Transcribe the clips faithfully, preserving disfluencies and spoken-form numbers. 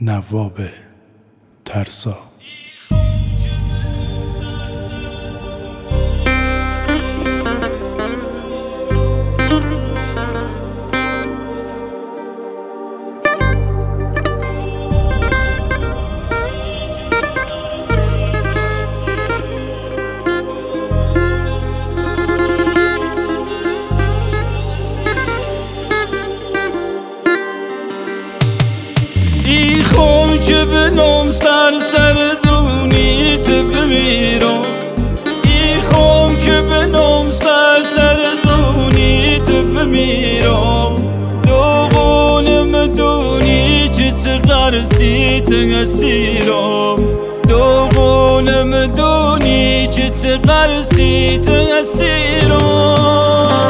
نواب ترسا. که بنام سر سر زونیت بمیرم، ای خوام که بنام سر سر زونیت بمیرم. دوغونم دونی که چقدر سیت اسیرم، دوغونم دونی که چقدر سیت اسیرم.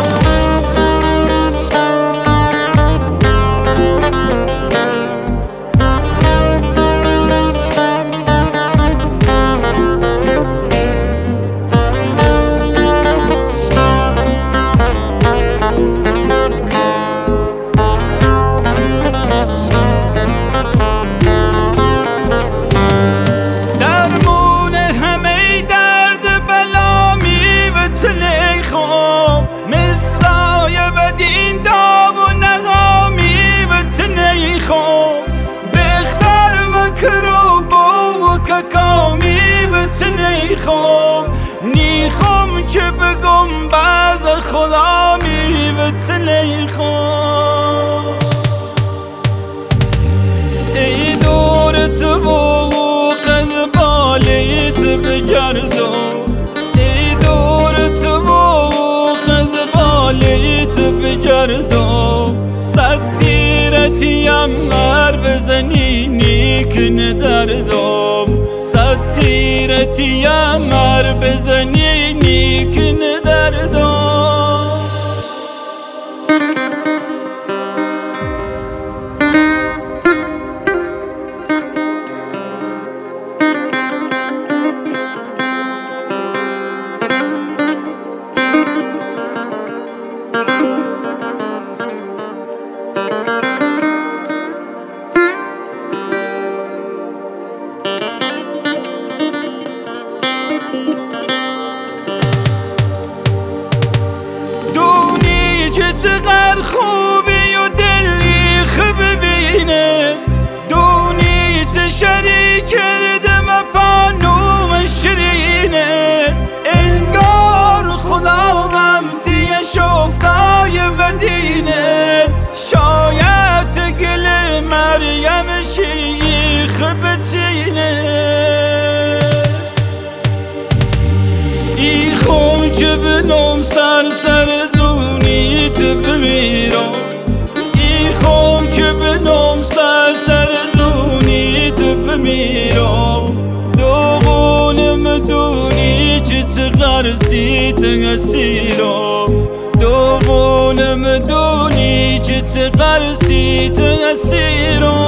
نیخوام که بگم بعض خدا میبت نیخوام. ای دورت و قد بالیت بگردم، ای دورت و قد بالیت بگردم. صد تیرتیم مر بزنی نیک ندردم، صد تیرتیم مر بزنی نیک ندردم. چقدر خوبی و دلی خوب ببینه، دونی چه شریک کردم پانوم شرینه. انگار خدا غمتی شفتای بدینه، شاید گل مریم شیخ بچینه. ای خون که بنام سر سر زونیت بمیرم، ای خوام که بنام سر سر زونیت بمیرم. دوغونم دونی که چقدر سیت اسیرم، دوغونم دونی که چقدر سیت اسیرم.